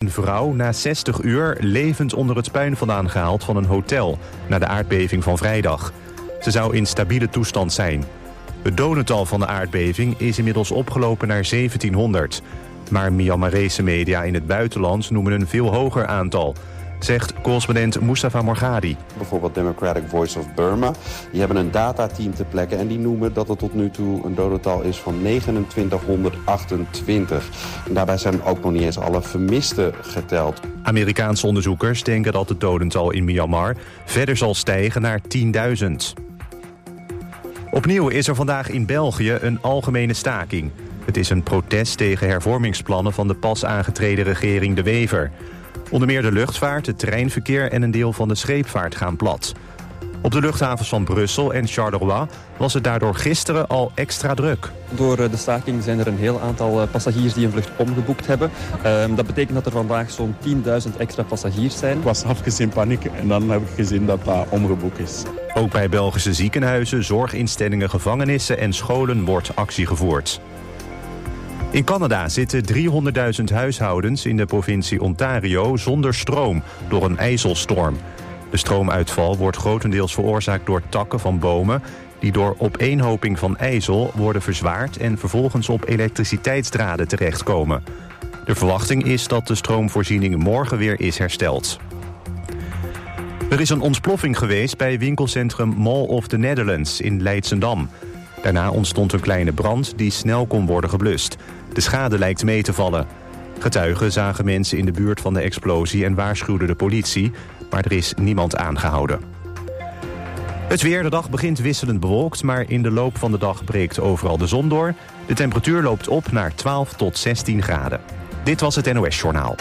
een vrouw na 60 uur levend onder het puin vandaan gehaald van een hotel na de aardbeving van vrijdag. Ze zou in stabiele toestand zijn. Het dodental van de aardbeving is inmiddels opgelopen naar 1700. Maar Myanmarese media in het buitenland noemen een veel hoger aantal, zegt correspondent Mustafa Morgadi. Bijvoorbeeld Democratic Voice of Burma. Die hebben een datateam ter plekke en die noemen dat het tot nu toe een dodental is van 2928. En daarbij zijn ook nog niet eens alle vermisten geteld. Amerikaanse onderzoekers denken dat het dodental in Myanmar verder zal stijgen naar 10.000. Opnieuw is er vandaag in België een algemene staking. Het is een protest tegen hervormingsplannen van de pas aangetreden regering De Wever. Onder meer de luchtvaart, het treinverkeer en een deel van de scheepvaart gaan plat. Op de luchthavens van Brussel en Charleroi was het daardoor gisteren al extra druk. Door de staking zijn er een heel aantal passagiers die een vlucht omgeboekt hebben. Dat betekent dat er vandaag zo'n 10.000 extra passagiers zijn. Ik was even in paniek en dan heb ik gezien dat dat omgeboekt is. Ook bij Belgische ziekenhuizen, zorginstellingen, gevangenissen en scholen wordt actie gevoerd. In Canada zitten 300.000 huishoudens in de provincie Ontario zonder stroom door een ijzelstorm. De stroomuitval wordt grotendeels veroorzaakt door takken van bomen die door opeenhoping van ijzel worden verzwaard en vervolgens op elektriciteitsdraden terechtkomen. De verwachting is dat de stroomvoorziening morgen weer is hersteld. Er is een ontploffing geweest bij winkelcentrum Mall of the Netherlands in Leidschendam. Daarna ontstond een kleine brand die snel kon worden geblust. De schade lijkt mee te vallen. Getuigen zagen mensen in de buurt van de explosie en waarschuwden de politie, maar er is niemand aangehouden. Het weer, de dag begint wisselend bewolkt, maar in de loop van de dag breekt overal de zon door. De temperatuur loopt op naar 12 tot 16 graden. Dit was het NOS Journaal.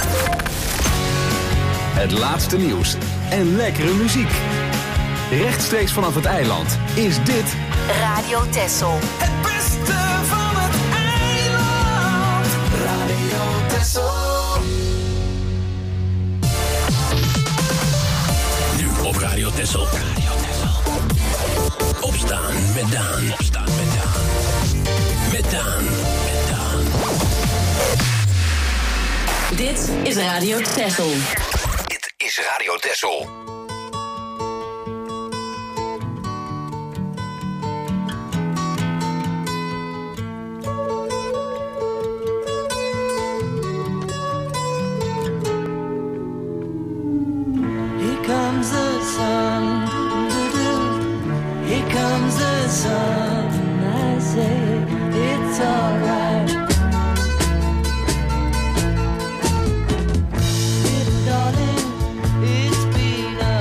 Het laatste nieuws en lekkere muziek. Rechtstreeks vanaf het eiland is dit Radio Texel. Het beste van het eiland. Radio Texel. Nu op Radio Texel. Opstaan met Daan. Opstaan met Daan. Met Daan. Met Daan. Dit is Radio Texel. Dit is Radio Texel. Comes the sun, here comes the sun, I say it's alright. Little darling, it's been a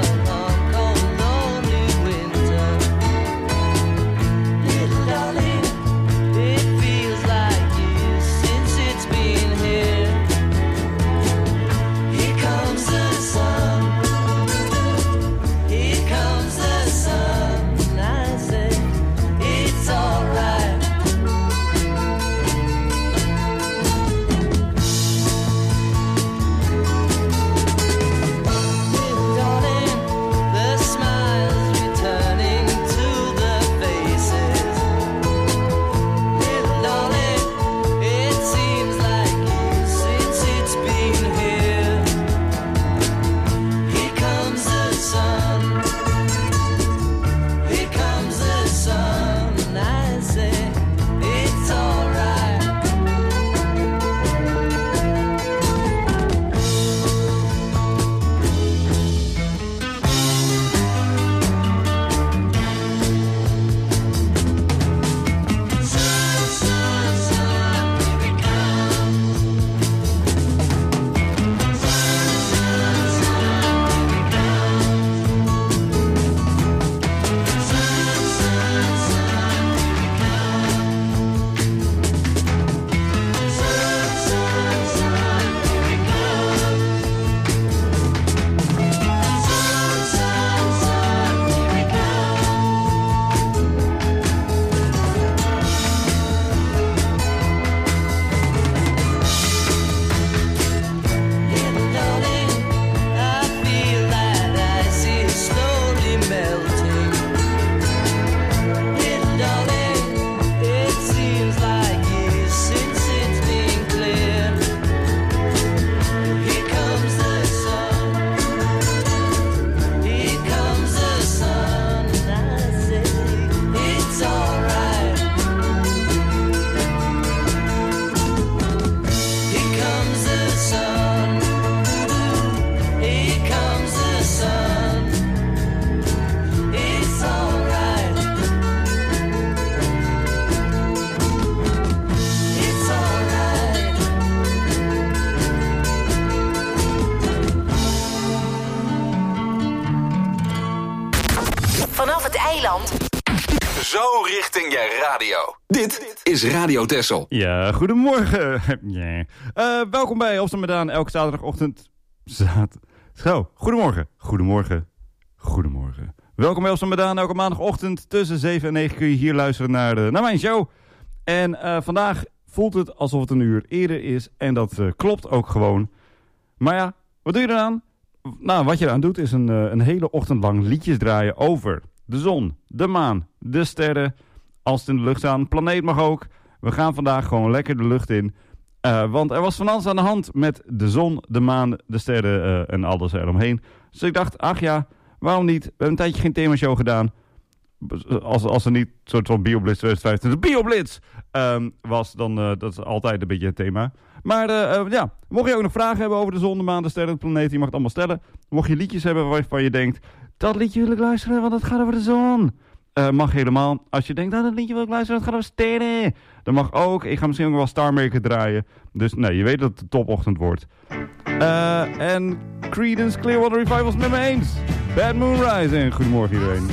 Eiland. Zo richting je radio. Dit is Radio Texel. Ja, goedemorgen. Welkom bij Op Zandam elke zaterdagochtend. Goedemorgen. Welkom bij Op Zandam elke maandagochtend tussen 7 en 9 kun je hier luisteren naar mijn show. En vandaag voelt het alsof het een uur eerder is en dat klopt ook gewoon. Maar ja, wat doe je eraan? Nou, wat je eraan doet is een hele ochtend lang liedjes draaien over de zon, de maan, de sterren. Als het in de lucht staan, planeet mag ook. We gaan vandaag gewoon lekker de lucht in. Want er was van alles aan de hand met de zon, de maan, de sterren en alles eromheen. Dus ik dacht, ach ja, waarom niet? We hebben een tijdje geen themashow gedaan. Als er niet een soort van BioBlitz 2025 BioBlitz was, dan dat is altijd een beetje het thema. Maar ja, mocht je ook nog vragen hebben over de zon, de maan, de sterren, de planeet, je mag het allemaal stellen. Mocht je liedjes hebben waarvan je denkt, dat liedje wil ik luisteren, want het gaat over de zon. Mag helemaal. Als je denkt, dat liedje wil ik luisteren, het gaat over sterren. Dat mag ook. Ik ga misschien ook wel Star Maker draaien. Dus nee, je weet dat het een topochtend wordt. En Creedence Clearwater Revival's met me eens. Bad Moon Rising. Goedemorgen iedereen.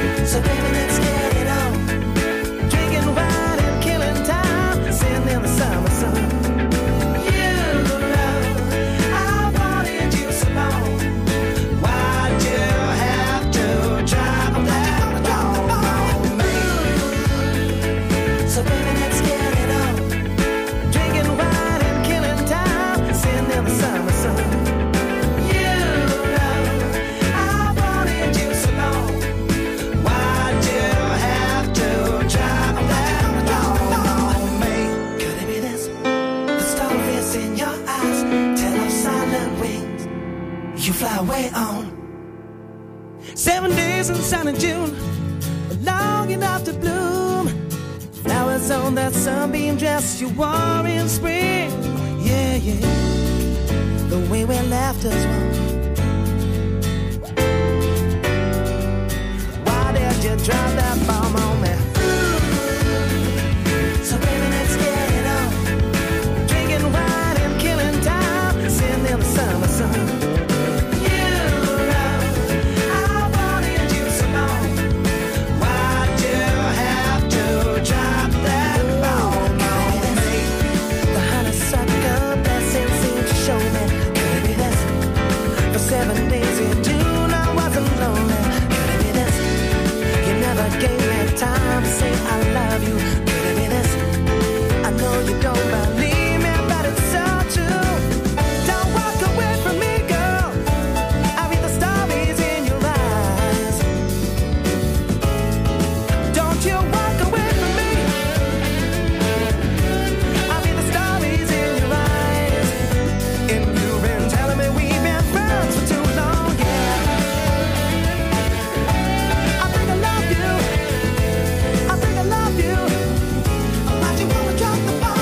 So baby, let's get it on. Drinking wine and killing time. Sitting in the sun. 7 days in sunny June, long enough to bloom. Flowers on that sunbeam dress you wore in spring. Yeah, yeah, the way we left us one. Why did you drop that bomb on me? So baby, let's get it on. Drinking wine and killing time, sitting in the summer sun. You know I wanted you so long. Why'd you have to drop that bomb on me? The honeysuckle blessing seemed to show me. Could it be this? For 7 days in June I wasn't lonely. Could it be this? You never gave me time to say I love you. Could it be this? I know you don't believe me, but it's so true. Don't walk away from me, girl. I read the stories in your eyes. Don't you walk away from me. I read the stories in your eyes. And you've been telling me we've been friends for too long, yeah. I think I love you. I think I love you. Why'd you wanna drop the bomb?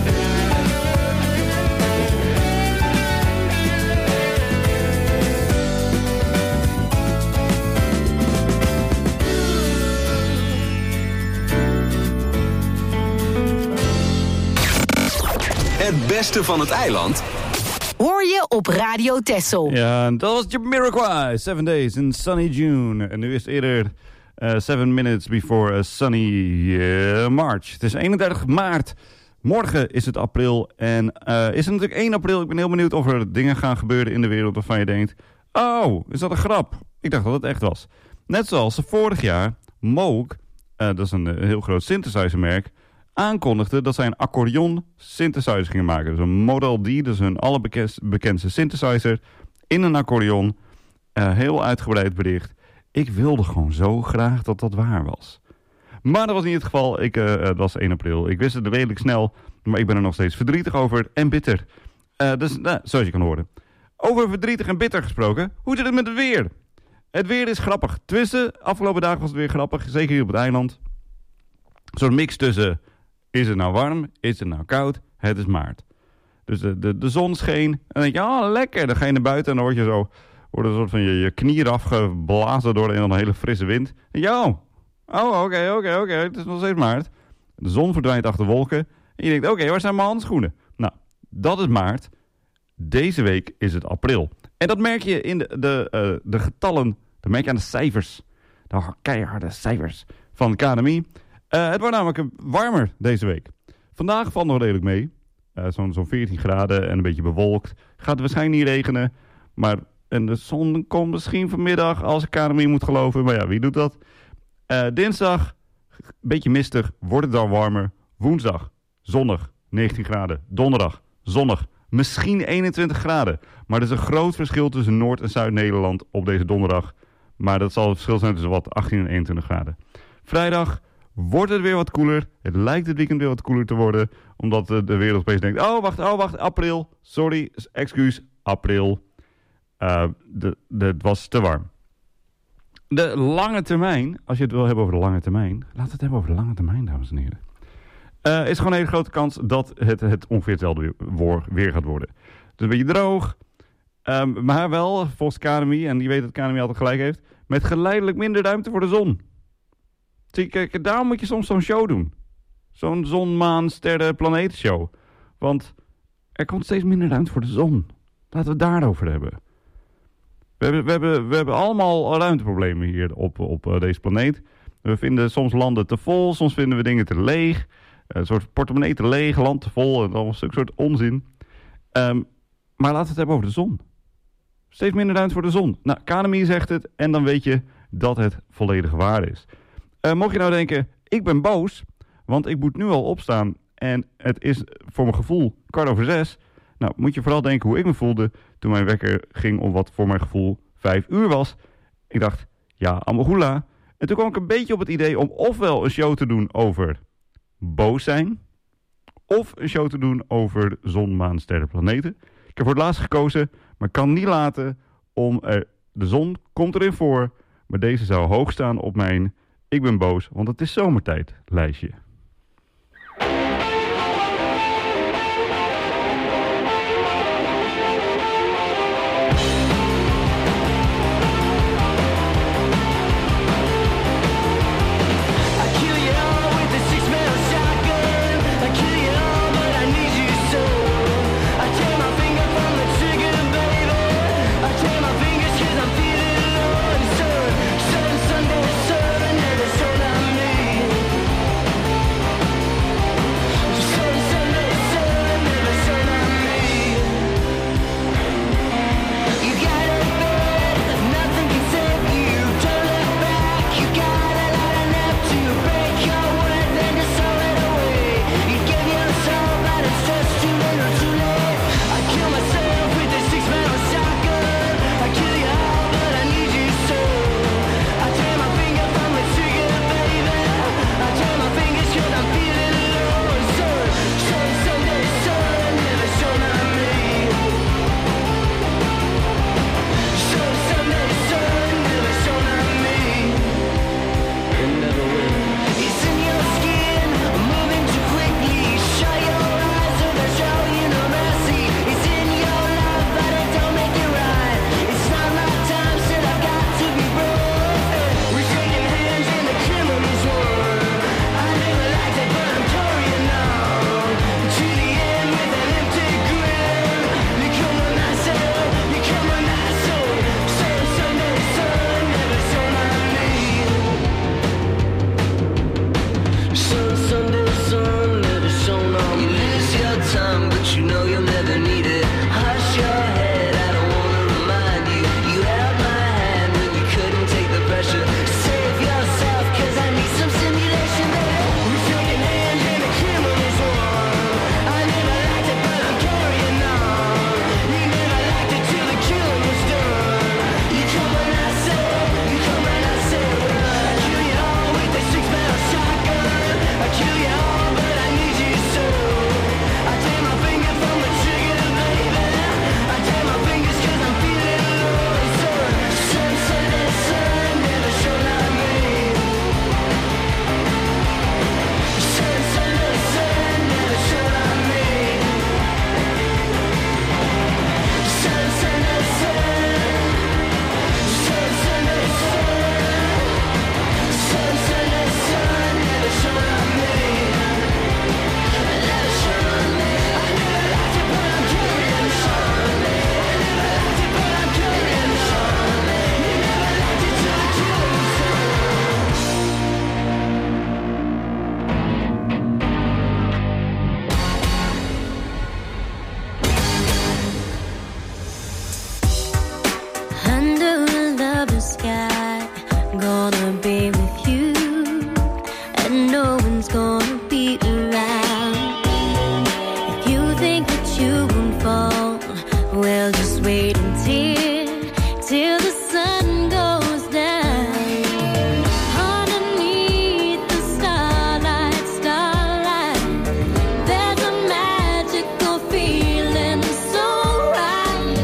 Het beste van het eiland Hoor je op Radio Texel. Ja, en dat was Jamiroquai. 7 days in sunny June. En nu is het eerder 7 minutes before a sunny March. Het is 31 maart. Morgen is het april. En is het natuurlijk 1 april. Ik ben heel benieuwd of er dingen gaan gebeuren in de wereld waarvan je denkt... Oh, is dat een grap? Ik dacht dat het echt was. Net zoals vorig jaar Moog, dat is een heel groot synthesizermerk, aankondigde dat zij een accordeon synthesizer gingen maken. Dus een Model D, dat is hun allerbekendste synthesizer, in een accordeon. Heel uitgebreid bericht. Ik wilde gewoon zo graag dat dat waar was. Maar dat was niet het geval. Het was 1 april. Ik wist het redelijk snel, maar ik ben er nog steeds verdrietig over en bitter. Dus zoals je kan horen. Over verdrietig en bitter gesproken, hoe zit het met het weer? Het weer is grappig. Tenminste, afgelopen dagen was het weer grappig, zeker hier op het eiland. Zo'n mix tussen, is het nou warm, is het nou koud, het is maart. Dus de zon scheen en dan denk je, oh lekker, dan ga je naar buiten en dan wordt een soort van je knie afgeblazen door een hele frisse wind. En oké, het is nog steeds maart. De zon verdwijnt achter wolken en je denkt, oké, waar zijn mijn handschoenen? Nou, dat is maart. Deze week is het april. En dat merk je in de getallen, dat merk je aan de cijfers. De keiharde cijfers van de KNMI. Het wordt namelijk warmer deze week. Vandaag valt nog redelijk mee. Zo'n 14 graden en een beetje bewolkt. Gaat het waarschijnlijk niet regenen. En de zon komt misschien vanmiddag als de KNMI moet geloven. Maar ja, wie doet dat? Dinsdag, een beetje mistig, wordt het dan warmer. Woensdag, zonnig, 19 graden. Donderdag, zonnig, misschien 21 graden. Maar er is een groot verschil tussen Noord- en Zuid-Nederland op deze donderdag. Maar dat zal het verschil zijn tussen 18 en 21 graden. Vrijdag wordt het weer wat koeler. Het lijkt het weekend weer wat koeler te worden. Omdat de wereld opeens denkt, oh wacht, april. Sorry, excuus, april. Het was te warm. De lange termijn, als je het wil hebben over de lange termijn. Laten we het hebben over de lange termijn, dames en heren. Is gewoon een hele grote kans dat het ongeveer hetzelfde weer gaat worden. Het is een beetje droog. Maar wel, volgens KNMI, en die weet dat KNMI altijd gelijk heeft, met geleidelijk minder ruimte voor de zon. Zie je, kijk, daarom moet je soms zo'n show doen. Zo'n zon, maan, sterren, planeten show. Want er komt steeds minder ruimte voor de zon. Laten we het daarover hebben. We hebben allemaal ruimteproblemen hier op deze planeet. We vinden soms landen te vol, soms vinden we dingen te leeg. Een soort portemonnee te leeg, land te vol. En allemaal een soort onzin. Maar laten we het hebben over de zon. Steeds minder ruimte voor de zon. Nou, KNMI zegt het en dan weet je dat het volledig waar is. Mocht je nou denken, ik ben boos, want ik moet nu al opstaan en het is voor mijn gevoel 6:15. Nou, moet je vooral denken hoe ik me voelde toen mijn wekker ging om wat voor mijn gevoel 5 uur was. Ik dacht, ja, amahula. En toen kwam ik een beetje op het idee om ofwel een show te doen over boos zijn, of een show te doen over zon, maan, sterren, planeten. Ik heb voor het laatst gekozen, maar kan niet laten om de zon komt erin voor, Maar deze zou hoog staan op mijn ik ben boos, want het is zomertijd lijstje.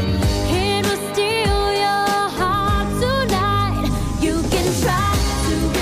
To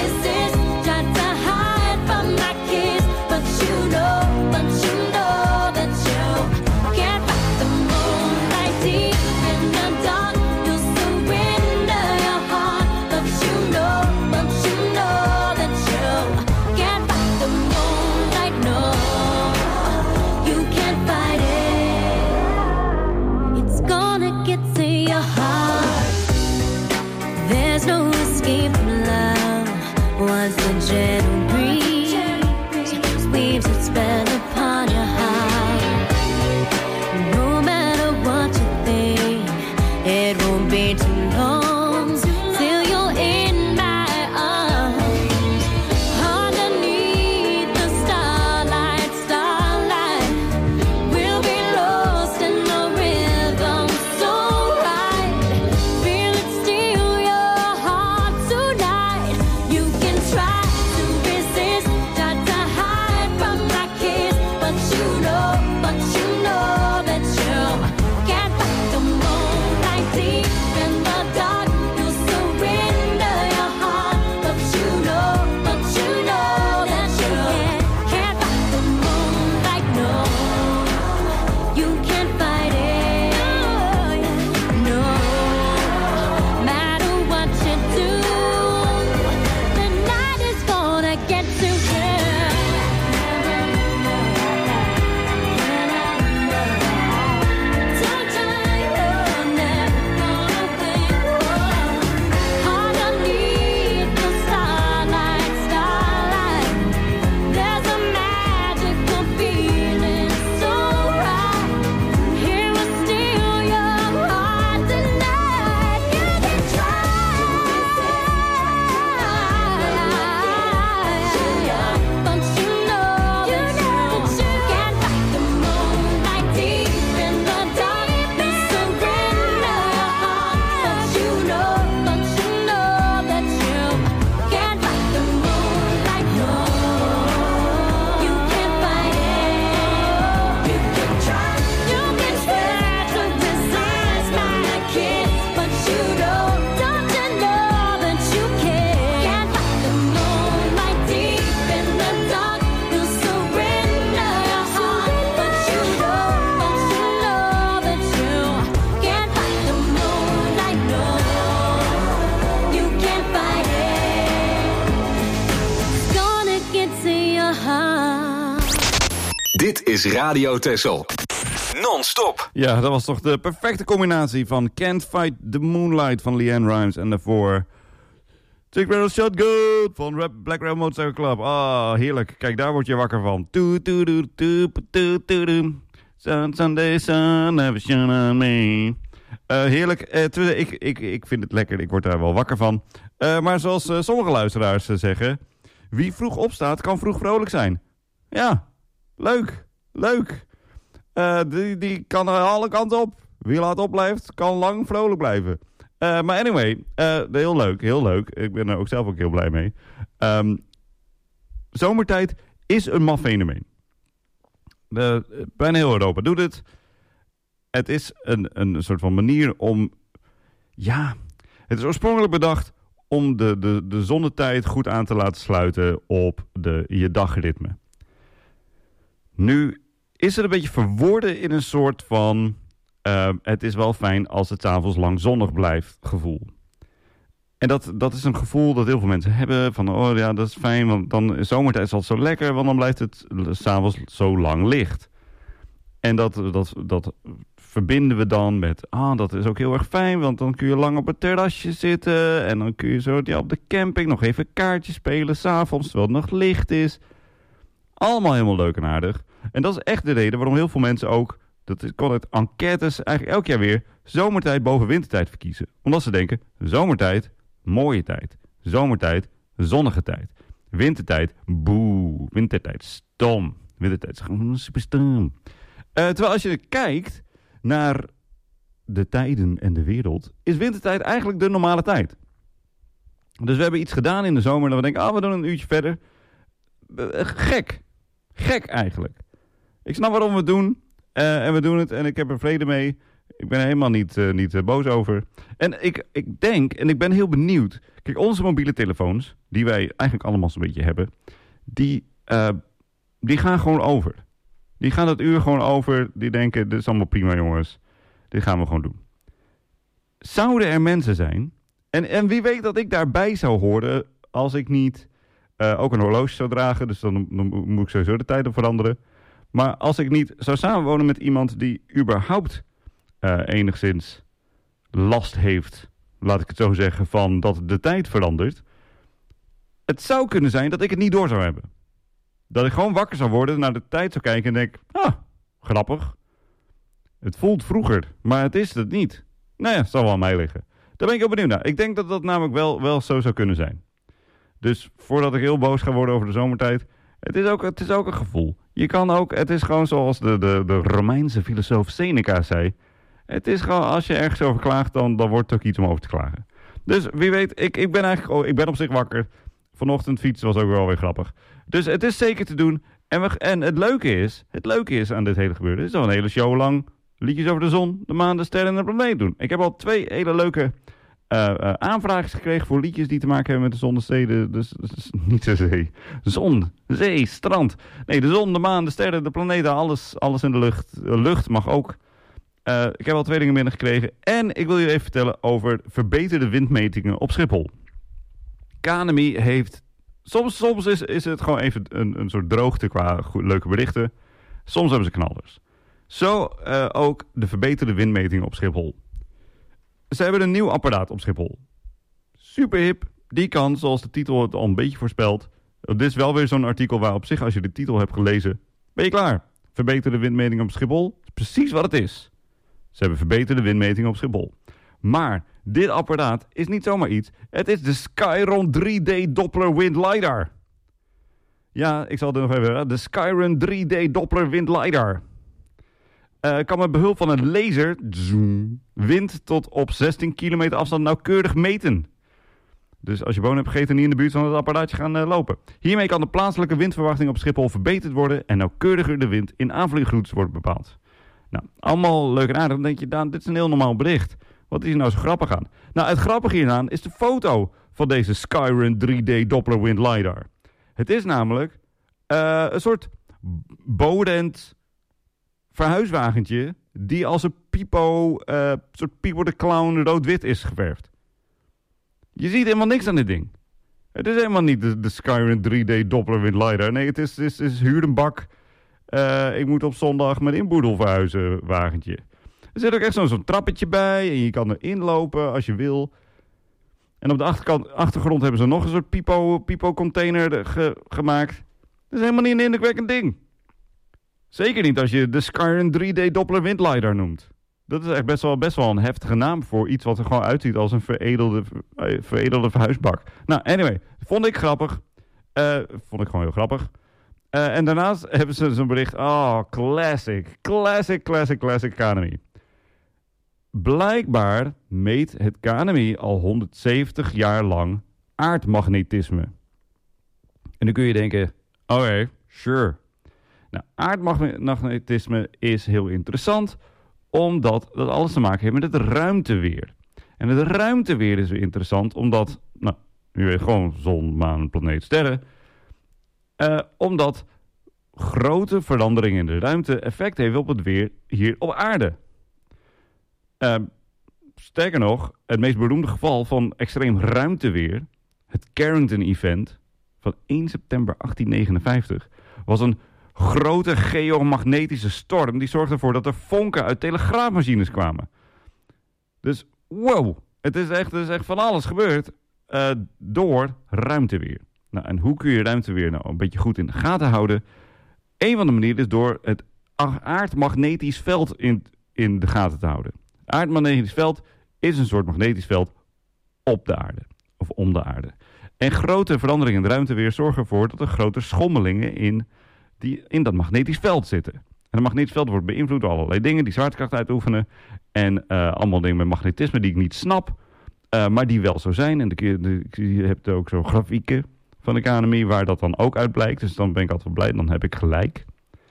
Dit is Radio Texel. Non-stop. Ja, dat was toch de perfecte combinatie van Can't Fight the Moonlight van LeAnn Rimes en daarvoor Take Barrel Shotgun van Black Rail Motorcycle Club. Ah, heerlijk. Kijk, daar word je wakker van. Sunday sun never shine on me. Heerlijk. Ik vind het lekker. Ik word daar wel wakker van. Maar zoals sommige luisteraars zeggen, wie vroeg opstaat kan vroeg vrolijk zijn. Ja, leuk. Die kan er alle kanten op. Wie laat opblijft, kan lang vrolijk blijven. Maar anyway, heel leuk. Ik ben er ook zelf ook heel blij mee. Zomertijd is een maf fenomeen. Bijna heel Europa doet het. Het is een soort van manier om... Ja, het is oorspronkelijk bedacht om de zonnetijd goed aan te laten sluiten op je dagritme. Nu is het een beetje verworden in een soort van... het is wel fijn als het 's avonds lang zonnig blijft gevoel. En dat is een gevoel dat heel veel mensen hebben. Van, oh ja, dat is fijn, want dan is zomertijd is altijd zo lekker... want dan blijft het 's avonds zo lang licht. En dat verbinden we dan met... dat is ook heel erg fijn, want dan kun je lang op het terrasje zitten... en dan kun je zo op de camping nog even kaartjes spelen... 's avonds, terwijl het nog licht is. Allemaal helemaal leuk en aardig. En dat is echt de reden waarom heel veel mensen ook... dat kon uit enquêtes eigenlijk elk jaar weer... zomertijd boven wintertijd verkiezen. Omdat ze denken, zomertijd, mooie tijd. Zomertijd, zonnige tijd. Wintertijd, boe. Wintertijd, stom. Wintertijd is gewoon super stom. Terwijl als je kijkt naar de tijden en de wereld... is wintertijd eigenlijk de normale tijd. Dus we hebben iets gedaan in de zomer... en we denken, we doen een uurtje verder. Gek eigenlijk. Ik snap waarom we het doen... en we doen het en ik heb er vrede mee. Ik ben er helemaal niet boos over. En ik denk, en ik ben heel benieuwd... Kijk, onze mobiele telefoons, die wij eigenlijk allemaal zo'n beetje hebben... die gaan gewoon over. Die gaan dat uur gewoon over. Die denken, dit is allemaal prima jongens. Dit gaan we gewoon doen. Zouden er mensen zijn... En wie weet dat ik daarbij zou horen... als ik niet ook een horloge zou dragen... dus dan moet ik sowieso de tijd op veranderen... Maar als ik niet zou samenwonen met iemand die überhaupt enigszins last heeft, laat ik het zo zeggen, van dat de tijd verandert. Het zou kunnen zijn dat ik het niet door zou hebben. Dat ik gewoon wakker zou worden, naar de tijd zou kijken en denk, grappig. Het voelt vroeger, maar het is het niet. Nou ja, het zal wel aan mij liggen. Daar ben ik heel benieuwd naar. Ik denk dat dat namelijk wel zo zou kunnen zijn. Dus voordat ik heel boos ga worden over de zomertijd, het is ook een gevoel. Je kan ook, het is gewoon zoals de Romeinse filosoof Seneca zei. Het is gewoon, als je ergens over klaagt, dan wordt het ook iets om over te klagen. Dus wie weet, ik ben op zich wakker. Vanochtend fietsen was ook wel weer grappig. Dus het is zeker te doen. En het leuke is aan dit hele gebeuren, is al een hele show lang liedjes over de zon, de maan, de sterren en de planeet doen. Ik heb al 2 hele leuke aanvragen gekregen voor liedjes die te maken hebben met de zon, de zee, dus niet de zee. Zon, zee, strand. Nee, de zon, de maan, de sterren, de planeten, alles in de lucht. Lucht mag ook. Ik heb al 2 dingen binnengekregen. En ik wil je even vertellen over verbeterde windmetingen op Schiphol. KNMI heeft... Soms is het gewoon even een soort droogte qua leuke berichten. Soms hebben ze knallers. Zo ook de verbeterde windmetingen op Schiphol. Ze hebben een nieuw apparaat op Schiphol. Super hip. Die kan, zoals de titel het al een beetje voorspelt... Dit is wel weer zo'n artikel waar op zich, als je de titel hebt gelezen... ben je klaar. Verbeterde windmetingen op Schiphol. Is precies wat het is. Ze hebben verbeterde windmetingen op Schiphol. Maar dit apparaat is niet zomaar iets. Het is de Skyron 3D Doppler Wind Lidar. Ja, ik zal het nog even... De Skyron 3D Doppler Wind Lidar. Kan met behulp van een laser... wind tot op 16 kilometer afstand nauwkeurig meten. Dus als je bonen hebt gegeten en niet in de buurt van het apparaatje gaan lopen. Hiermee kan de plaatselijke windverwachting op Schiphol verbeterd worden... en nauwkeuriger de wind in aanvliegroutes wordt bepaald. Nou, allemaal leuk en aardig. Dan denk je, Daan, dit is een heel normaal bericht. Wat is hier nou zo grappig aan? Nou, het grappige hieraan is de foto van deze Skyron 3D Doppler Wind Lidar. Het is namelijk een soort bodend verhuiswagentje... die als een soort Pipo de Clown rood-wit is geverfd. Je ziet helemaal niks aan dit ding. Het is helemaal niet de Skyron 3D Doppler Wind Lidar. Nee, het is huur een bak. Ik moet op zondag mijn inboedel verhuizen wagentje. Er zit ook echt zo'n trappetje bij en je kan erin lopen als je wil. En op de achtergrond hebben ze nog een soort pipo-container gemaakt. Dat is helemaal niet een indrukwekkend ding. Zeker niet als je de Skyrim 3D Doppler Windlider noemt. Dat is echt best wel een heftige naam voor iets wat er gewoon uitziet als een veredelde verhuisbak. Nou, anyway, vond ik grappig. Vond ik gewoon heel grappig. En daarnaast hebben ze zo'n bericht. Oh, classic KNMI. Blijkbaar meet het KNMI al 170 jaar lang aardmagnetisme. En dan kun je denken, oké, sure. Nou, aardmagnetisme is heel interessant, omdat dat alles te maken heeft met het ruimteweer. En het ruimteweer is weer interessant, omdat, nou, je weet gewoon zon, maan, planeet, sterren. Omdat grote veranderingen in de ruimte effect heeft op het weer hier op aarde. Sterker nog, het meest beroemde geval van extreem ruimteweer, het Carrington Event van 1 september 1859, was een grote geomagnetische storm die zorgde ervoor dat er vonken uit telegraafmachines kwamen. Dus wow, het is echt van alles gebeurd door ruimteweer. Nou, en hoe kun je ruimteweer nou een beetje goed in de gaten houden? Een van de manieren is door het aardmagnetisch veld in de gaten te houden. Aardmagnetisch veld is een soort magnetisch veld op de aarde. Of om de aarde. En grote veranderingen in de ruimteweer zorgen ervoor dat er grote schommelingen in dat magnetisch veld zitten. En het magnetisch veld wordt beïnvloed door allerlei dingen die zwaartekracht uitoefenen. En allemaal dingen met magnetisme die ik niet snap. Maar die wel zo zijn. En je hebt ook zo grafieken van de KNMI waar dat dan ook uit blijkt. Dus dan ben ik altijd wel blij. Dan heb ik gelijk.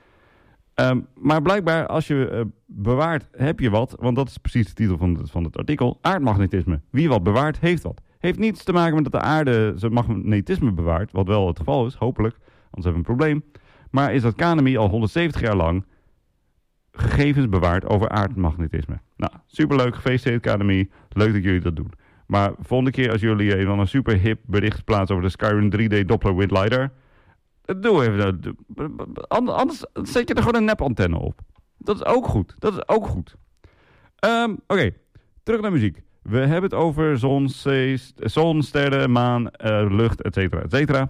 Maar blijkbaar als je bewaart, heb je wat. Want dat is precies de titel van het artikel. Aardmagnetisme. Wie wat bewaart, heeft wat. Heeft niets te maken met dat de aarde zijn magnetisme bewaart. Wat wel het geval is, hopelijk. Anders hebben we een probleem. Maar is dat KNMI al 170 jaar lang gegevens bewaart over aardmagnetisme. Nou, superleuk. Gefeliciteerd KNMI. Leuk dat jullie dat doen. Maar volgende keer als jullie een super hip bericht plaatsen over de Skyrim 3D Doppler Windlider, doe even. Anders zet je er gewoon een nepantenne op. Dat is ook goed. Oké, terug naar muziek. We hebben het over zon, sterren, maan, lucht, et cetera.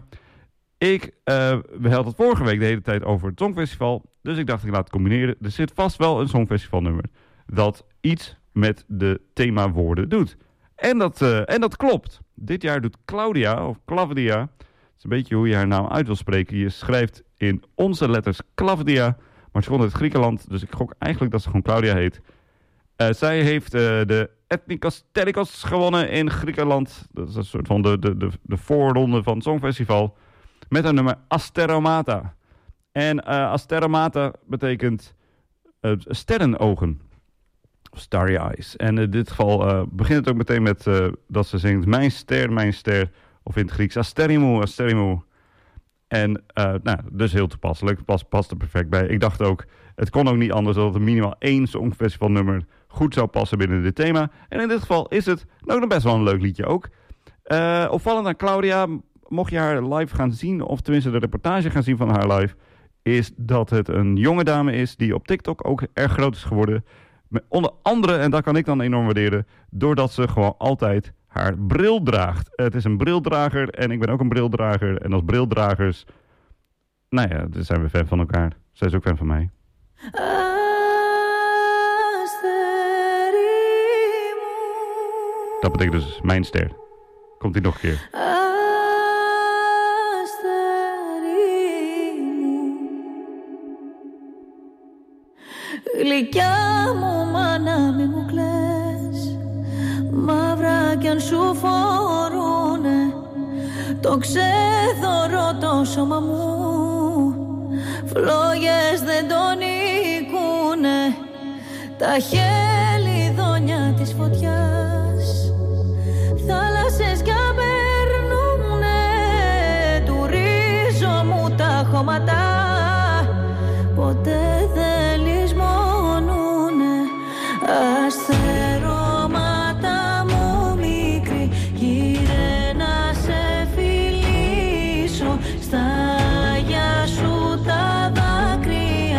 We hadden het vorige week de hele tijd over het Songfestival. Dus ik dacht, ik laat het combineren. Er zit vast wel een Songfestivalnummer dat iets met de themawoorden doet. En dat klopt. Dit jaar doet Claudia, of Claudia. Het is een beetje hoe je haar naam uit wil spreken. Je schrijft in onze letters Claudia, maar ze komt uit Griekenland. Dus ik gok eigenlijk dat ze gewoon Claudia heet. Zij heeft de Ethnikos Terikos gewonnen in Griekenland. Dat is een soort van de voorronde van het Songfestival. Met haar nummer Asteromata. En Asteromata betekent sterrenogen. Of starry eyes. En in dit geval begint het ook meteen met dat ze zingt mijn ster. Of in het Grieks Asterimou. En dus heel toepasselijk. Past er perfect bij. Ik dacht ook, het kon ook niet anders dan dat er minimaal 1 Songfestivalnummer goed zou passen binnen dit thema. En in dit geval is het ook nog best wel een leuk liedje ook. Opvallend aan Claudia, mocht je haar live gaan zien, of tenminste de reportage gaan zien van haar live, is dat het een jonge dame is die op TikTok ook erg groot is geworden. Met onder andere, en dat kan ik dan enorm waarderen, doordat ze gewoon altijd haar bril draagt. Het is een brildrager en ik ben ook een brildrager. En als brildragers, nou ja, dus zijn we fan van elkaar. Zij is ook fan van mij. Dat betekent dus mijn ster. Komt ie nog een keer. Γλυκιά μου μάνα μη μου κλαις, μαύρα κι αν σου φορούνε το ξέθωρο το σώμα μου, φλόγες δεν τον νικούνε τα χελιδόνια της φωτιάς, θάλασσες κι απερνούνε του ρίζο μου τα χώματα, ποτέ δεν λησμονούνε. Αστερώματα μου μικρή, γύρε να σε φιλήσω, στα γεια σου τα δάκρυα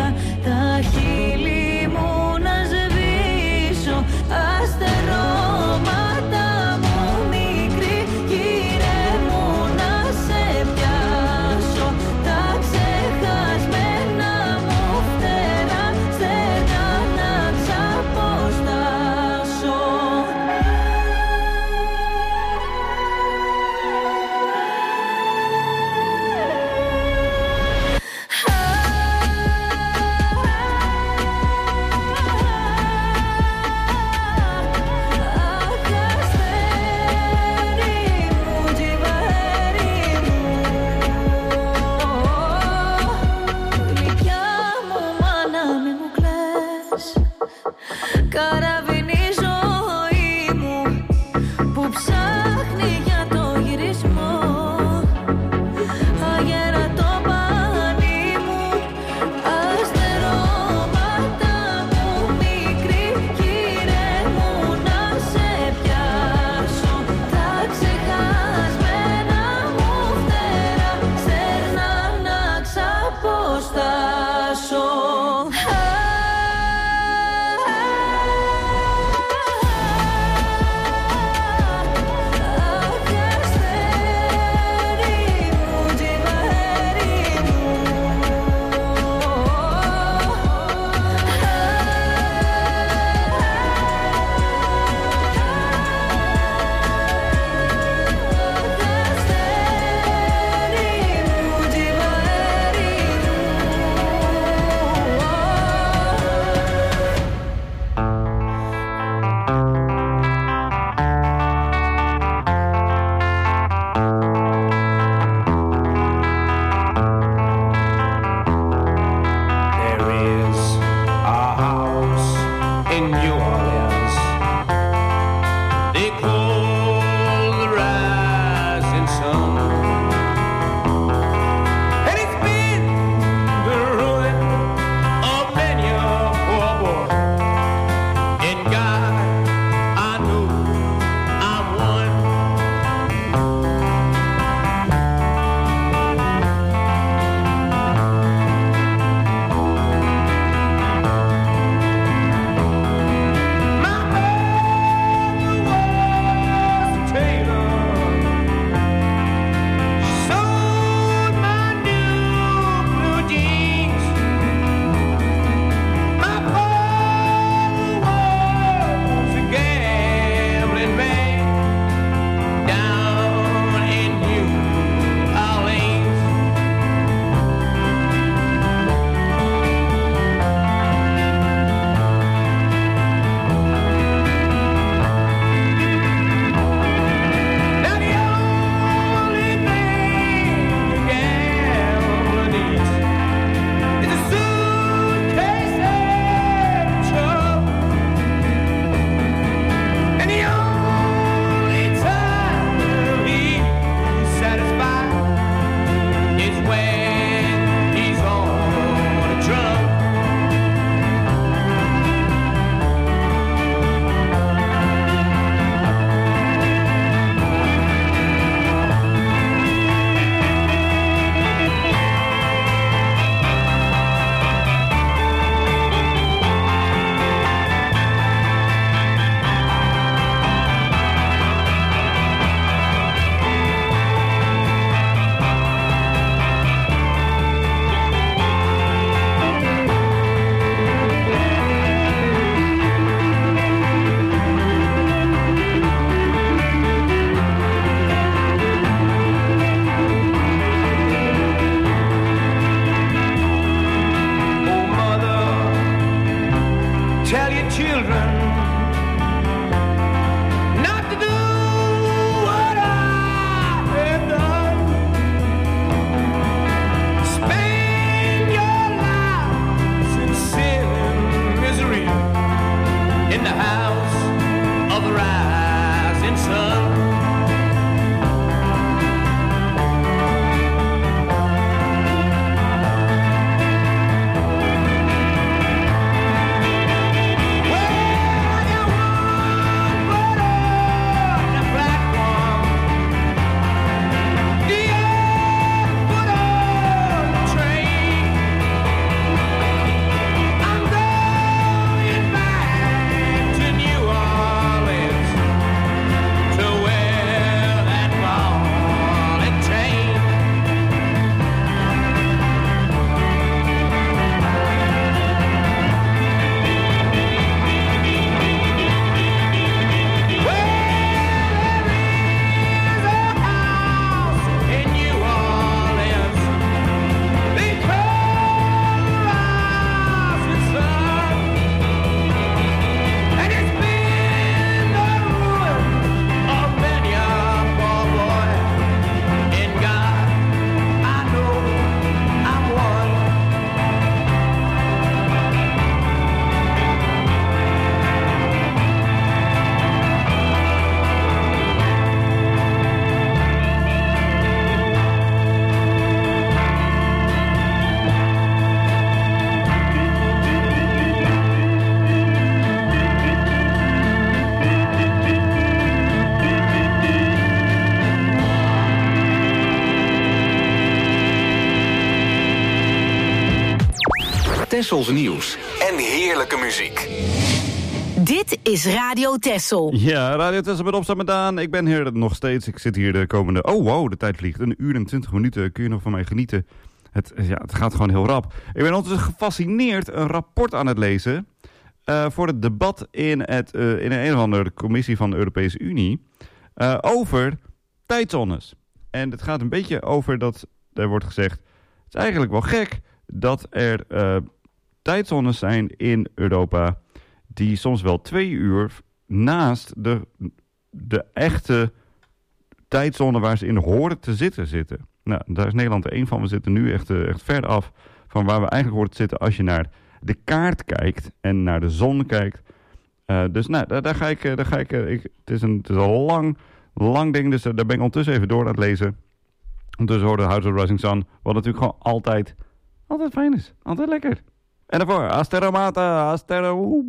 Tessels nieuws en heerlijke muziek. Dit is Radio Tessel. Ja, Radio Tessel met Opstaan met Daan. Ik ben hier nog steeds. Ik zit hier de komende... Oh, wow, de tijd vliegt. 1 uur en 20 minuten. Kun je nog van mij genieten? Het gaat gewoon heel rap. Ik ben ondertussen gefascineerd een rapport aan het lezen... voor het debat in een of andere commissie van de Europese Unie... over tijdzones. En het gaat een beetje over dat... Er wordt gezegd... Het is eigenlijk wel gek dat er tijdzones zijn in Europa... die soms wel 2 uur naast de echte tijdzone waar ze in horen te zitten. Nou, daar is Nederland er één van. We zitten nu echt ver af van waar we eigenlijk horen te zitten... als je naar de kaart kijkt en naar de zon kijkt. Dus nou, daar ga ik. Het is een lang ding, dus daar ben ik ondertussen even door aan het lezen. Ondertussen hoorde House of Rising Sun, wat natuurlijk gewoon altijd fijn is. Altijd lekker. En daarvoor, Astero Mata, Astero...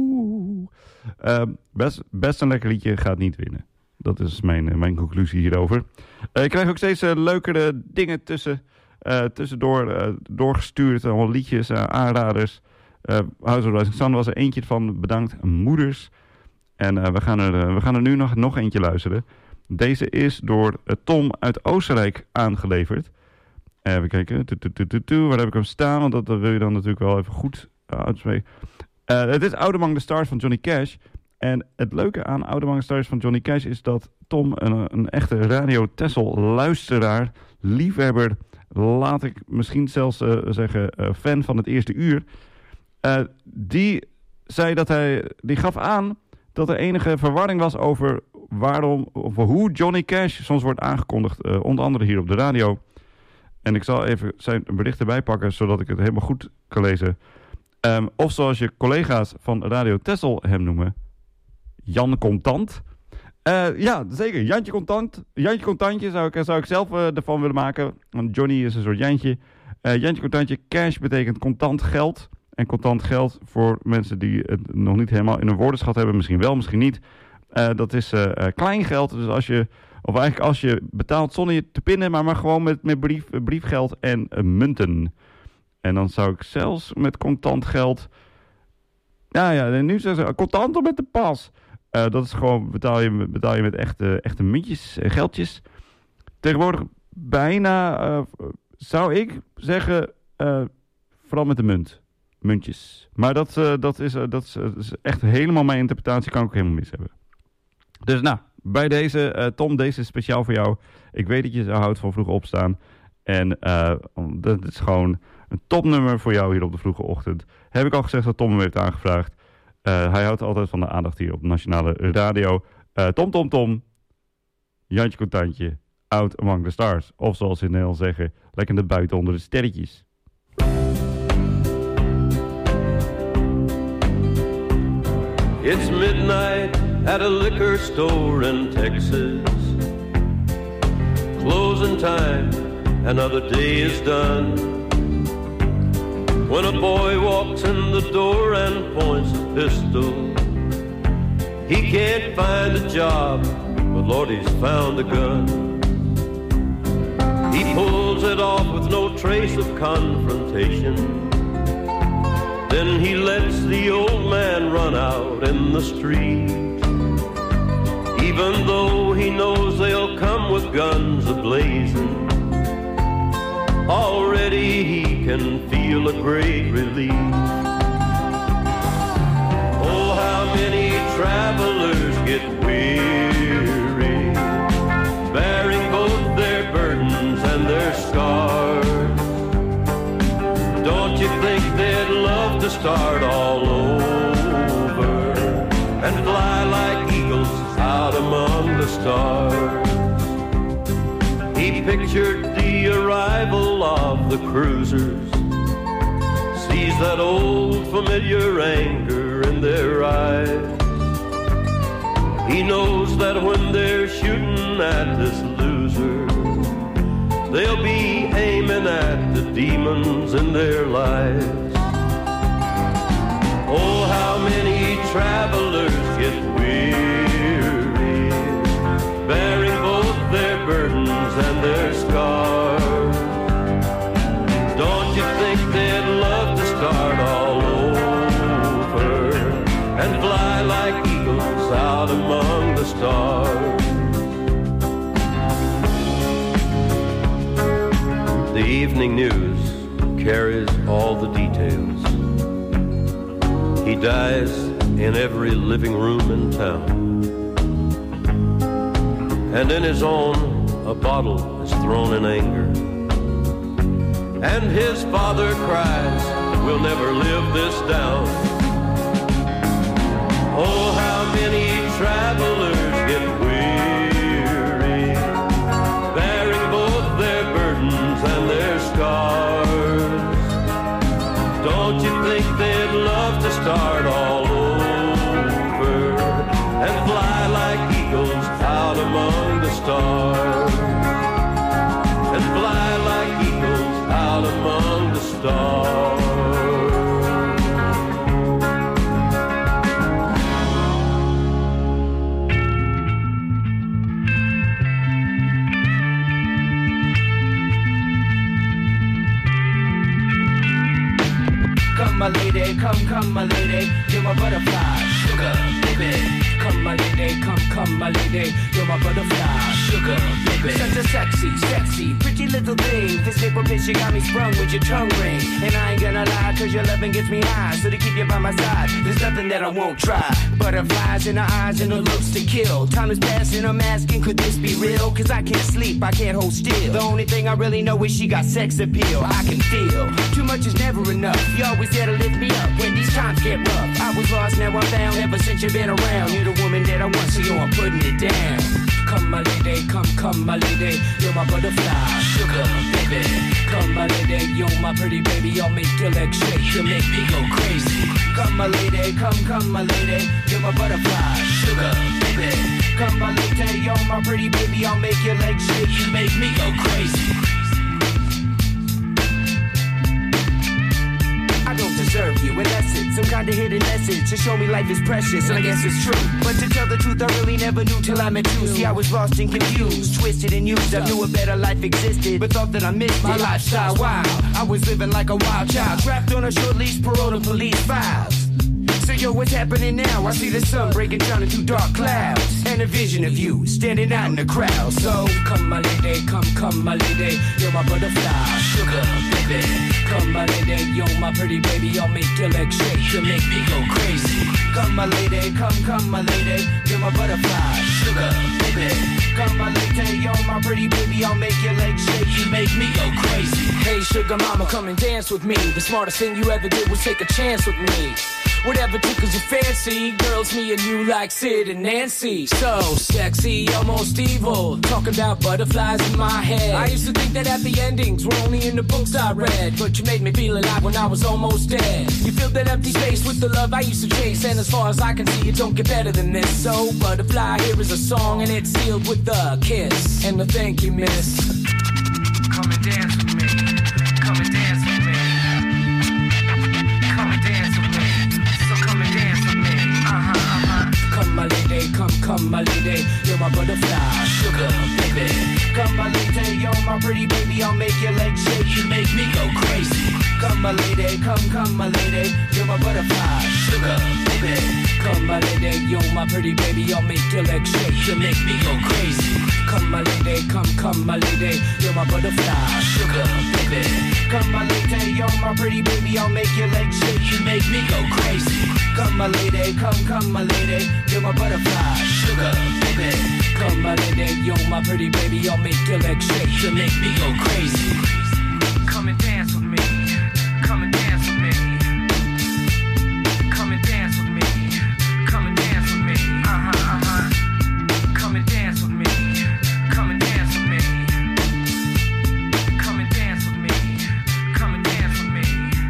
best een lekker liedje, gaat niet winnen. Dat is mijn conclusie hierover. Ik krijg ook steeds leukere dingen tussendoor doorgestuurd. Allemaal liedjes, aanraders. House of Rising Sun was er eentje van, bedankt, moeders. En we gaan er nu nog eentje luisteren. Deze is door Tom uit Oostenrijk aangeleverd. Even kijken. Waar heb ik hem staan? Want dat wil je dan natuurlijk wel even goed uitspreken. Het is Out Among the Stars van Johnny Cash. En het leuke aan Out Among the Stars van Johnny Cash is dat Tom een echte Radio Tessel luisteraar, liefhebber, laat ik misschien zelfs zeggen fan van het eerste uur. Die gaf aan dat er enige verwarring was over hoe Johnny Cash soms wordt aangekondigd, onder andere hier op de radio. En ik zal even zijn bericht erbij pakken, zodat ik het helemaal goed kan lezen. Of zoals je collega's van Radio Tessel hem noemen, Jan Contant. Ja, zeker. Jantje Contantje zou ik zelf ervan willen maken. Want Johnny is een soort Jantje. Jantje Contantje, cash betekent contant geld. En contant geld voor mensen die het nog niet helemaal in een woordenschat hebben. Misschien wel, misschien niet. Dat is klein geld. Dus als je betaalt zonder je te pinnen, maar gewoon met briefgeld en munten. En dan zou ik zelfs met contant geld... Ja, nu zeggen ze contant of met de pas. Dat is gewoon, betaal je met echte muntjes en geldjes. Tegenwoordig bijna, zou ik zeggen, vooral met de muntjes. Maar dat is echt helemaal mijn interpretatie, kan ik ook helemaal mis hebben. Dus nou, bij deze, Tom, deze is speciaal voor jou. Ik weet dat je houdt van vroeg opstaan. En dat is gewoon een topnummer voor jou hier op de vroege ochtend. Heb ik al gezegd dat Tom hem heeft aangevraagd. Hij houdt altijd van de aandacht hier op de nationale radio. Tom, Jantje Contantje, Out Among the Stars. Of zoals ze in Nederland zeggen, lekker naar buiten onder de sterretjes. It's midnight at a liquor store in Texas. Closing time, another day is done. When a boy walks in the door and points a pistol, he can't find a job, but Lord, he's found a gun. He pulls it off with no trace of confrontation. Then he lets the old man run out in the street, even though he knows they'll come with guns ablazing. Already he can feel a great relief. Oh, how many travelers get weary, bearing both their burdens and their scars. Don't you think they'd love to start all over and fly like eagles out among the stars? He pictured the arrival of the cruisers, sees that old familiar anger in their eyes. He knows that when they're shooting at this loser, they'll be aiming at the demons in their lives. Oh, how many travelers get weary, bearing both their burdens and their scars. Don't you think they'd love to start The evening news carries all the details. He dies in every living room in town. And in his own, a bottle is thrown in anger. And his father cries, we'll never live this down. Oh, how many travelers get weary, bearing both their burdens and their scars. Don't you think they'd love to start all over and fly like eagles out among the stars? And fly like eagles out among the stars. Come my lady, come my lady, you're my butterfly, sugar, baby. Come my lady, come my lady, you're my butterfly, sugar, baby. Such a sexy, pretty little thing. This little bitch, you got me sprung with your tongue ring. And I ain't gonna lie, cause your loving gets me high. So to keep you by my side, there's nothing that I won't try. Butterflies in her eyes and her looks to kill. Time is passing, I'm asking, could this be real? Cause I can't sleep, I can't hold still. The only thing I really know is she got sex appeal. I can feel, too much is never enough. You always there to lift me up when these times get rough. I was lost, now I'm found, ever since you've been around. You're the woman that I want, so yo, I'm putting it down. Come my lady, come my lady, you're my butterfly, sugar, baby. Come my lady, you're my pretty baby, I'll make your legs shake, you make me go crazy. Come my lady, come my lady, you're my butterfly, sugar, baby. Come my lady, you're my pretty baby, I'll make your legs shake, you make me go crazy. I don't deserve you, unless it's some kind of hidden message to show me life is precious, and I guess it's true. But to tell the truth, I really never knew till I met you. See, I was lost and confused, twisted and used. I knew a better life existed, but thought that I missed my lifestyle wild. I was living like a wild child, trapped on a short leash, parole to police files. So yo, what's happening now? I see the sun breaking down into dark clouds, and a vision of you standing out in the crowd. So come my lady, come my lady, you're my butterfly, sugar, baby. Come my lady, you're my pretty baby, I'll make your legs shake, you make me go crazy. Come my lady, come my lady, you're my butterfly, sugar, baby. Come my lady, you're my pretty baby, I'll make your legs shake, you make me go crazy. Hey sugar mama, come and dance with me. The smartest thing you ever did was take a chance with me. Whatever tickles your fancy, girls, me and you like Sid and Nancy. So sexy, almost evil, talking about butterflies in my head. I used to think that happy endings were only in the books I read, but you made me feel alive when I was almost dead. You filled that empty space with the love I used to chase, and as far as I can see, it don't get better than this. So butterfly, here is a song, and it's sealed with a kiss and a thank you, miss. Come and dance with me, come and dance with me, come and dance with me. Come my lady, come my lady, you're my butterfly, sugar, baby. Come my lady, you're my pretty baby, I'll make your legs shake, you make me go crazy. Come my lady, come my lady, you're my butterfly, sugar, baby. Come my lady, you're my pretty baby, I'll make your legs shake, you make me go crazy. Come my lady, come my lady, you're my butterfly, sugar, baby. Come my lady, you're my pretty baby, I'll make your legs shake, you make me go crazy. Come my lady, come my lady, you're my butterfly, sugar, baby. Come my lady, you're my pretty baby, I'll make your legs shake, you make me go crazy. Come and dance with me, come and dance with me. Come and dance with me, come and dance with me. Come and dance with me, come and dance with me. Come and dance with me, come and dance with me.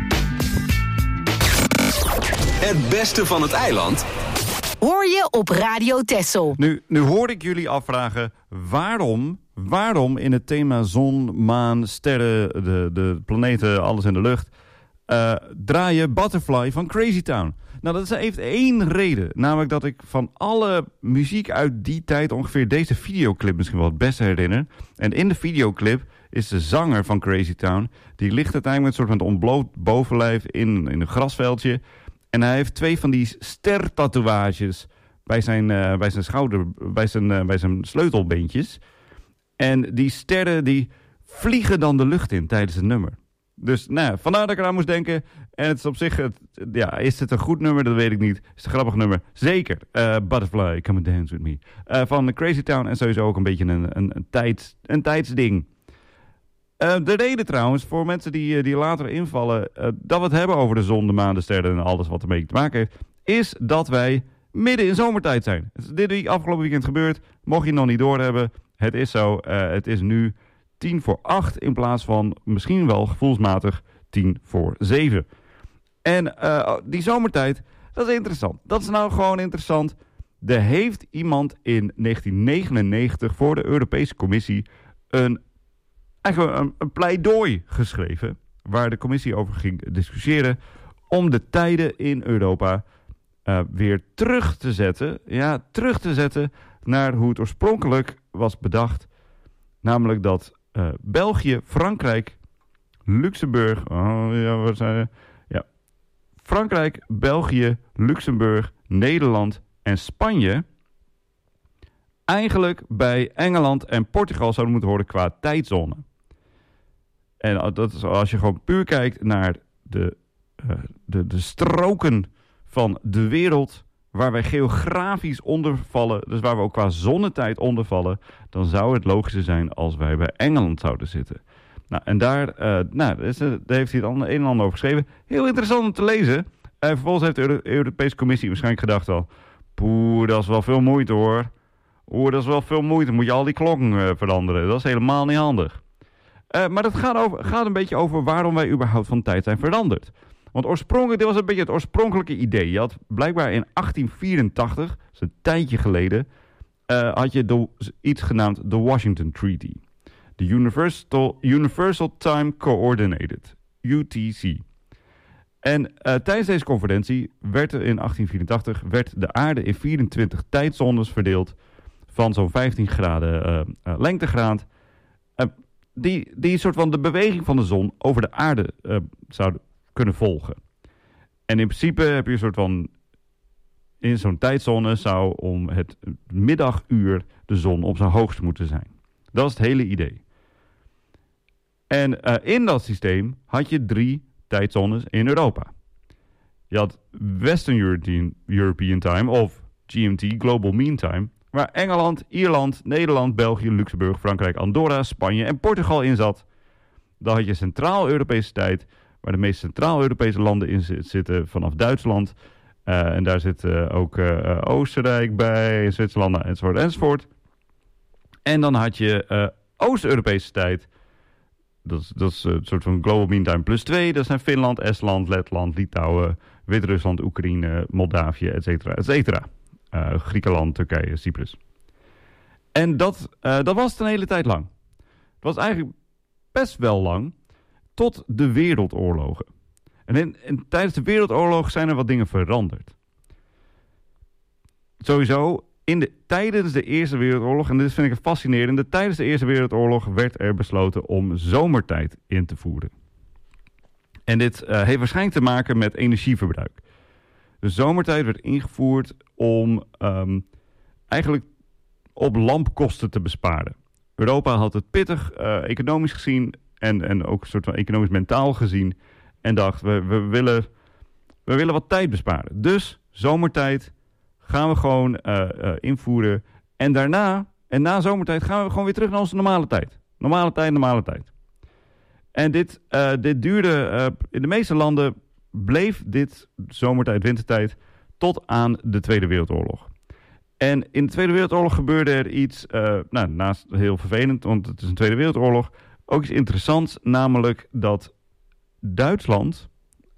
Het beste van het eiland hoor je op Radio Texel. Nu hoorde ik jullie afvragen waarom in het thema zon, maan, sterren, de planeten, alles in de lucht, draaien Butterfly van Crazy Town. Nou, dat heeft één reden. Namelijk dat ik van alle muziek uit die tijd ongeveer deze videoclip misschien wel het beste herinner. En in de videoclip is de zanger van Crazy Town, die ligt uiteindelijk met een soort van ontbloot bovenlijf in een grasveldje. En hij heeft 2 van die stertatoeages bij zijn schouder, bij zijn sleutelbeentjes. En die sterren die vliegen dan de lucht in tijdens het nummer. Dus vandaar dat ik eraan moest denken. En het is op zich, is het een goed nummer? Dat weet ik niet. Is het een grappig nummer? Zeker. Butterfly, Come and Dance With Me. Van Crazy Town en sowieso ook een beetje een tijdsding. De reden trouwens, voor mensen die later invallen, dat we het hebben over de zon, de maan, de sterren en alles wat ermee te maken heeft, is dat wij midden in zomertijd zijn. Het is dit afgelopen weekend gebeurd. Mocht je het nog niet doorhebben, het is zo. Het is nu 7:50 in plaats van misschien wel gevoelsmatig 7:50. En die zomertijd, dat is interessant. Dat is nou gewoon interessant. Er heeft iemand in 1999 voor de Europese Commissie een pleidooi geschreven, waar de commissie over ging discussiëren om de tijden in Europa weer terug te zetten. Ja, terug te zetten naar hoe het oorspronkelijk was bedacht. Namelijk dat België, Frankrijk, Luxemburg... Frankrijk, België, Luxemburg, Nederland en Spanje eigenlijk bij Engeland en Portugal zouden moeten horen qua tijdzone. En dat is als je gewoon puur kijkt naar de stroken van de wereld waar wij geografisch onder vallen, dus waar we ook qua zonnetijd onder vallen, dan zou het logischer zijn als wij bij Engeland zouden zitten. Nou, en daar heeft hij het een en ander over geschreven. Heel interessant om te lezen. Vervolgens heeft de Europese Commissie waarschijnlijk gedacht al, dat is wel veel moeite hoor. Dat is wel veel moeite. Moet je al die klokken veranderen. Dat is helemaal niet handig. Maar dat gaat een beetje over waarom wij überhaupt van tijd zijn veranderd. Want oorspronkelijk, dit was een beetje het oorspronkelijke idee. Je had blijkbaar in 1884, dat is een tijdje geleden, had je iets genaamd de Washington Treaty. De Universal Time Coordinated, UTC. En tijdens deze conferentie werd er in 1884 de aarde in 24 tijdzones verdeeld van zo'n 15 graden lengtegraad. Die soort van de beweging van de zon over de aarde zouden kunnen volgen. En in principe heb je een soort van, in zo'n tijdzone zou om het middaguur de zon op zijn hoogst moeten zijn. Dat is het hele idee. En in dat systeem had je 3 tijdzones in Europa. Je had Western European Time of GMT, Global Mean Time, waar Engeland, Ierland, Nederland, België, Luxemburg, Frankrijk, Andorra, Spanje en Portugal in zat. Dan had je Centraal-Europese tijd, waar de meeste Centraal-Europese landen in zitten vanaf Duitsland. En daar zitten ook Oostenrijk bij, Zwitserland enzovoort. En dan had je Oost-Europese tijd. Dat is een soort van Global Mean Time plus 2. Dat zijn Finland, Estland, Letland, Litouwen, Wit-Rusland, Oekraïne, Moldavië, et cetera. Griekenland, Turkije, Cyprus. En dat was het een hele tijd lang. Het was eigenlijk best wel lang, tot de wereldoorlogen. En tijdens de wereldoorlog zijn er wat dingen veranderd. Sowieso, tijdens de Eerste Wereldoorlog, en dit vind ik het fascinerende, tijdens de Eerste Wereldoorlog werd er besloten om zomertijd in te voeren. En dit heeft waarschijnlijk te maken met energieverbruik. De zomertijd werd ingevoerd om eigenlijk op lampkosten te besparen. Europa had het pittig, economisch gezien en ook een soort van economisch mentaal gezien. En dacht, we willen wat tijd besparen. Dus zomertijd gaan we gewoon invoeren. En na zomertijd gaan we gewoon weer terug naar onze normale tijd. Normale tijd. En dit duurde, in de meeste landen bleef dit zomertijd, wintertijd, tot aan de Tweede Wereldoorlog. En in de Tweede Wereldoorlog gebeurde er iets, naast heel vervelend, want het is een Tweede Wereldoorlog, ook iets interessants, namelijk dat Duitsland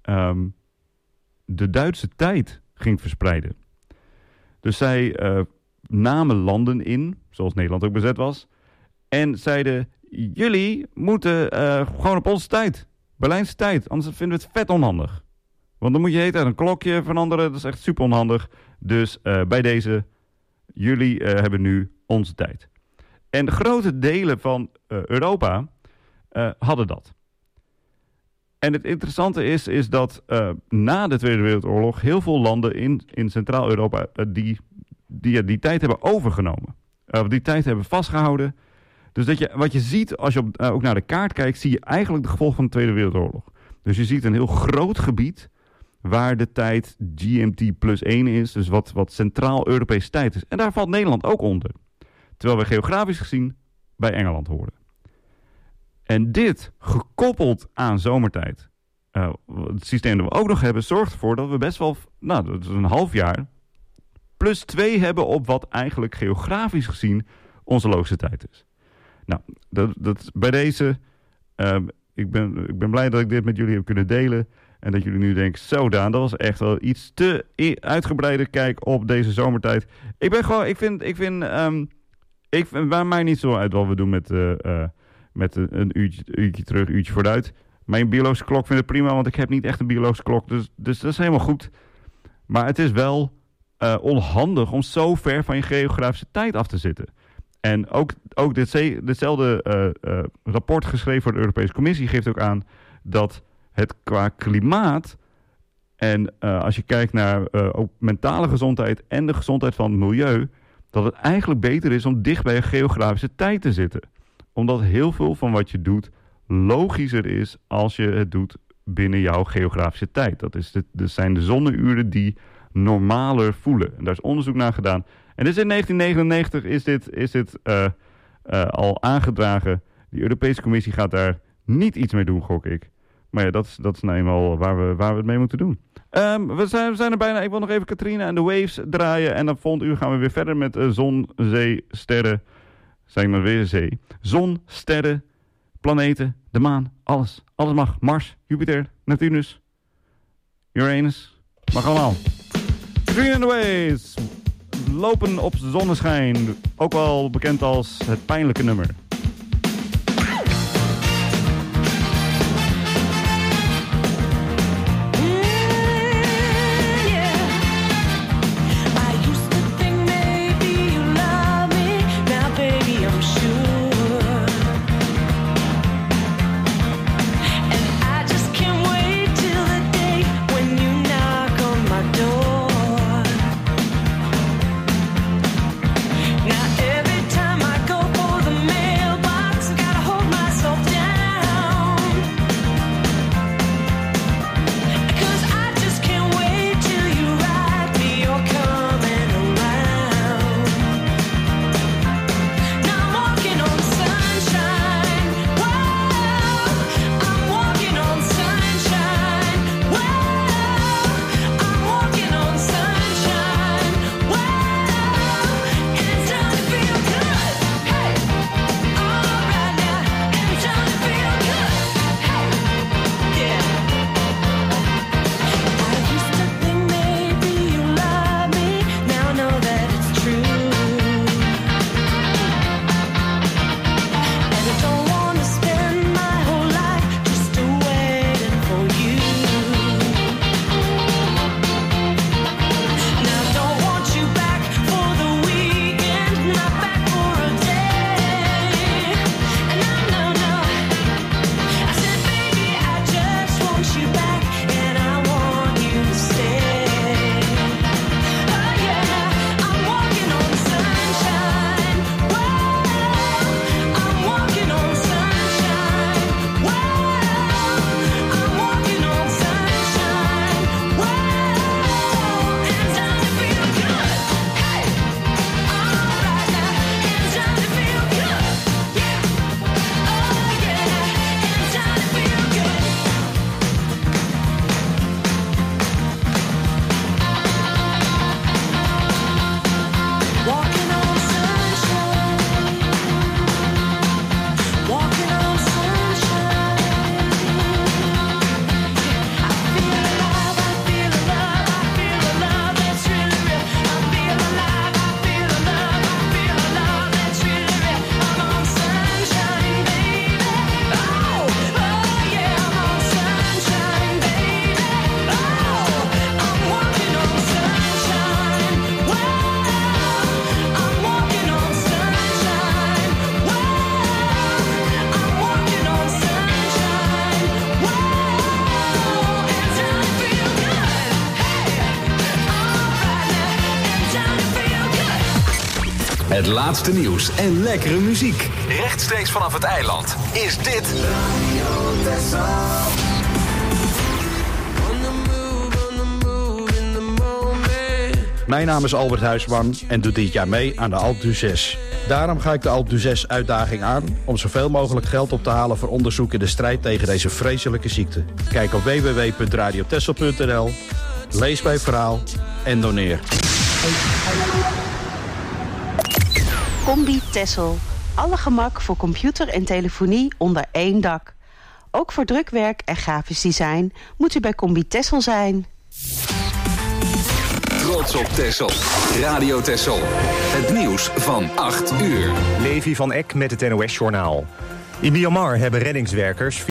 de Duitse tijd ging verspreiden. Dus zij namen landen in, zoals Nederland ook bezet was, en zeiden, jullie moeten gewoon op onze tijd, Berlijnse tijd, anders vinden we het vet onhandig. Want dan moet je de hele tijd een klokje veranderen, dat is echt super onhandig. Dus bij deze, jullie hebben nu onze tijd. En de grote delen van Europa hadden dat. En het interessante is dat na de Tweede Wereldoorlog heel veel landen in Centraal-Europa die tijd hebben overgenomen. Die tijd hebben vastgehouden. Dus wat je ziet als je ook naar de kaart kijkt, zie je eigenlijk de gevolgen van de Tweede Wereldoorlog. Dus je ziet een heel groot gebied waar de tijd GMT plus 1 is. Dus wat Centraal-Europese tijd is. En daar valt Nederland ook onder. Terwijl we geografisch gezien bij Engeland horen. En dit, gekoppeld aan zomertijd, het systeem dat we ook nog hebben, zorgt ervoor dat we best wel, dat is een half jaar, plus 2 hebben op wat eigenlijk geografisch gezien onze logische tijd is. Nou, dat bij deze, ik ben blij dat ik dit met jullie heb kunnen delen. En dat jullie nu denken, zo Daan, dat was echt wel iets te uitgebreide kijk op deze zomertijd. Ik vind waar mij niet zo uit wat we doen met een uurtje terug, uurtje vooruit. Mijn biologische klok vindt het prima, want ik heb niet echt een biologische klok. Dus dat is helemaal goed. Maar het is wel onhandig om zo ver van je geografische tijd af te zitten. En ook ditzelfde rapport geschreven voor de Europese Commissie geeft ook aan dat het qua klimaat en als je kijkt naar ook mentale gezondheid en de gezondheid van het milieu, dat het eigenlijk beter is om dicht bij je geografische tijd te zitten. Omdat heel veel van wat je doet logischer is als je het doet binnen jouw geografische tijd. Dat zijn de zonneuren die normaler voelen. En daar is onderzoek naar gedaan. En dus in 1999 is dit al aangedragen. De Europese Commissie gaat daar niet iets mee doen, gok ik. Maar ja, dat is nou eenmaal waar we het mee moeten doen. We zijn er bijna. Ik wil nog even Katrina en de Waves draaien. En dan volgend uur gaan we weer verder met zon, zee, sterren. Zeg maar weer zee. Zon, sterren, planeten, de maan, alles. Alles mag. Mars, Jupiter, Neptunus, Uranus. Mag allemaal. Katrina and the Waves. Lopen op zonneschijn. Ook wel bekend als het pijnlijke nummer. Het laatste nieuws en lekkere muziek. rechtstreeks vanaf het eiland, is dit... Mijn naam is Albert Huisman en doe dit jaar mee aan de Alpe d'Huez. Daarom ga ik de Alpe d'Huez uitdaging aan om zoveel mogelijk geld op te halen voor onderzoek in de strijd tegen deze vreselijke ziekte. Kijk op www.radiotessel.nl, lees mijn verhaal en doneer. Combi Tessel. Alle gemak voor computer en telefonie onder één dak. Ook voor drukwerk en grafisch design moet u bij Combi Tessel zijn. Trots op Texel. Radio Texel. Het nieuws van 8 uur. Levi van Eck met het NOS-journaal. In Myanmar hebben reddingswerkers